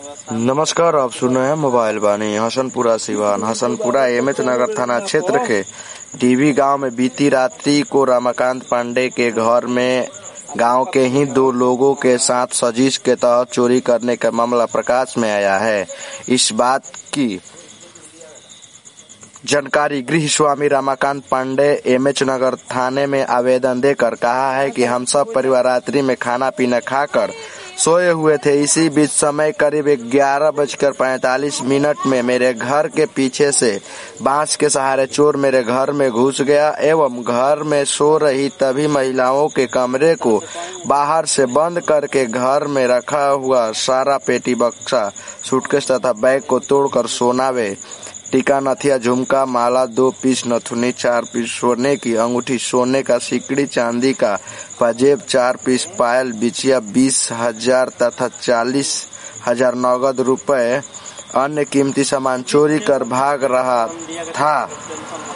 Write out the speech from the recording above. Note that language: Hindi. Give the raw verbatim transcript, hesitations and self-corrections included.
नमस्कार, आप सुन रहे हैं मोबाइल बानी। हसनपुरा सिवान हसनपुरा एमएच नगर थाना क्षेत्र के डीवी गांव में बीती रात्रि को रमाकांत पांडे के घर में गांव के ही दो लोगों के साथ साजिश के तहत चोरी करने का मामला प्रकाश में आया है। इस बात की जानकारी गृह स्वामी रमाकांत पांडे एमएच नगर थाने में आवेदन देकर कहा है कि हम सब परिवार रात्रि में खाना पीना खाकर सोए हुए थे। इसी बीच समय करीब ग्यारह बजकर पैंतालीस मिनट में मेरे घर के पीछे से बांस के सहारे चोर मेरे घर में घुस गया एवं घर में सो रही तभी महिलाओं के कमरे को बाहर से बंद करके घर में रखा हुआ सारा पेटी बक्सा सूटकेस तथा बैग को तोड़कर सोना वे टीका नथिया झुमका माला दो पीस नथुनी चार पीस सोने की अंगूठी सोने का सिकड़ी चांदी का पाजेब चार पीस पायल बिछिया बीस हजार तथा चालीस हजार नगद रुपए अन्य कीमती सामान चोरी कर भाग रहा था।